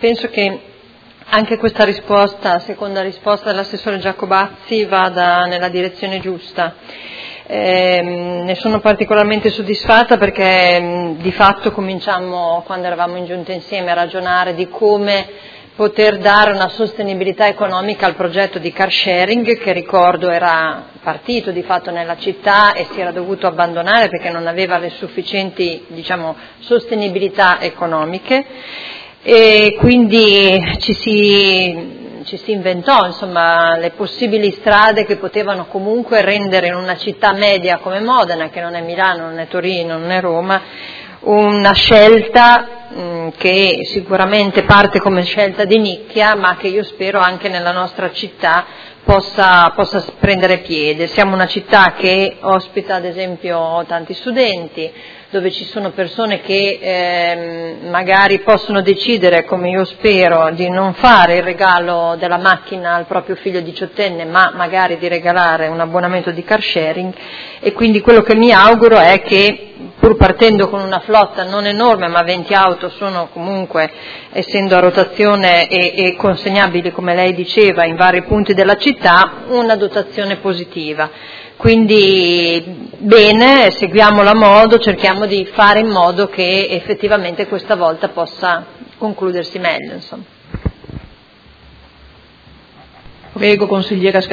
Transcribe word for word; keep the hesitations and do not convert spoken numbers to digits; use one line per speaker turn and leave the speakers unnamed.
penso che anche questa risposta, seconda risposta dell'assessore Giacobazzi, vada nella direzione giusta. Eh, ne sono particolarmente soddisfatta perché mh, di fatto cominciamo, quando eravamo in giunta insieme, a ragionare di come poter dare una sostenibilità economica al progetto di car sharing, che ricordo era partito di fatto nella città e si era dovuto abbandonare perché non aveva le sufficienti, diciamo, sostenibilità economiche, e quindi ci si ci si inventò, insomma, le possibili strade che potevano comunque rendere in una città media come Modena, che non è Milano, non è Torino, non è Roma, una scelta mh, che sicuramente parte come scelta di nicchia, ma che io spero anche nella nostra città possa, possa prendere piede. Siamo una città che ospita ad esempio tanti studenti, dove ci sono persone che eh, magari possono decidere, come io spero, di non fare il regalo della macchina al proprio figlio diciottenne, ma magari di regalare un abbonamento di car sharing, e quindi quello che mi auguro è che, pur partendo con una flotta non enorme, ma venti auto sono comunque, essendo a rotazione e, e consegnabili, come lei diceva, in vari punti della città, una dotazione positiva. Quindi bene, seguiamola a modo, cerchiamo di fare in modo che effettivamente questa volta possa concludersi meglio, insomma.
Prego, consigliera